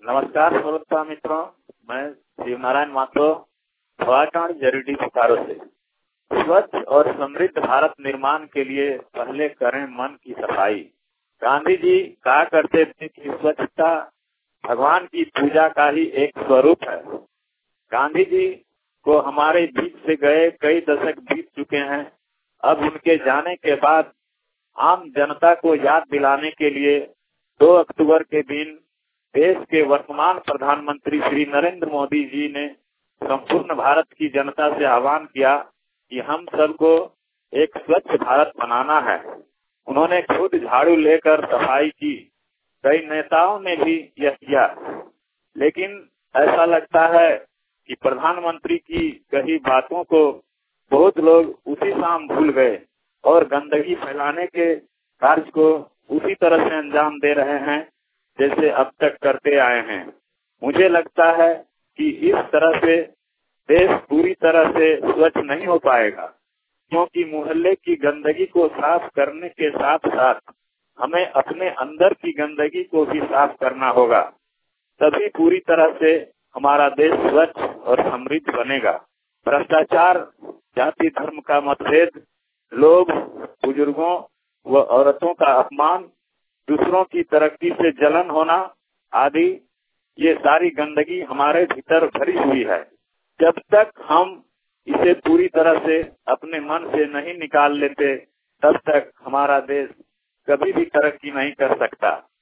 नमस्कार श्रोता मित्रों, मैं शिवनारायण माथुर भवाटांड जरीडी बोकारो से। स्वच्छ और समृद्ध भारत निर्माण के लिए पहले करें मन की सफाई। गांधी जी कहा करते थे कि स्वच्छता भगवान की पूजा का ही एक स्वरूप है। गांधी जी को हमारे बीच से गए कई दशक बीत चुके हैं। अब उनके जाने के बाद आम जनता को याद दिलाने के लिए 2 अक्टूबर के दिन देश के वर्तमान प्रधानमंत्री श्री नरेंद्र मोदी जी ने संपूर्ण भारत की जनता से आह्वान किया कि हम सबको एक स्वच्छ भारत बनाना है। उन्होंने खुद झाड़ू लेकर सफाई की। कई नेताओं ने भी यह किया, लेकिन ऐसा लगता है कि प्रधानमंत्री की कही बातों को बहुत लोग उसी शाम भूल गए और गंदगी फैलाने के कार्य को उसी तरह से अंजाम दे रहे हैं जैसे अब तक करते आए हैं। मुझे लगता है कि इस तरह से देश पूरी तरह से स्वच्छ नहीं हो पाएगा, क्योंकि मोहल्ले की गंदगी को साफ करने के साथ साथ हमें अपने अंदर की गंदगी को भी साफ करना होगा। तभी पूरी तरह से हमारा देश स्वच्छ और समृद्ध बनेगा। भ्रष्टाचार, जाति धर्म का मतभेद, लोग, बुजुर्गों व औरतों का अपमान, दूसरों की तरक्की से जलन होना आदि, ये सारी गंदगी हमारे भीतर भरी हुई है। जब तक हम इसे पूरी तरह से अपने मन से नहीं निकाल लेते, तब तक हमारा देश कभी भी तरक्की नहीं कर सकता।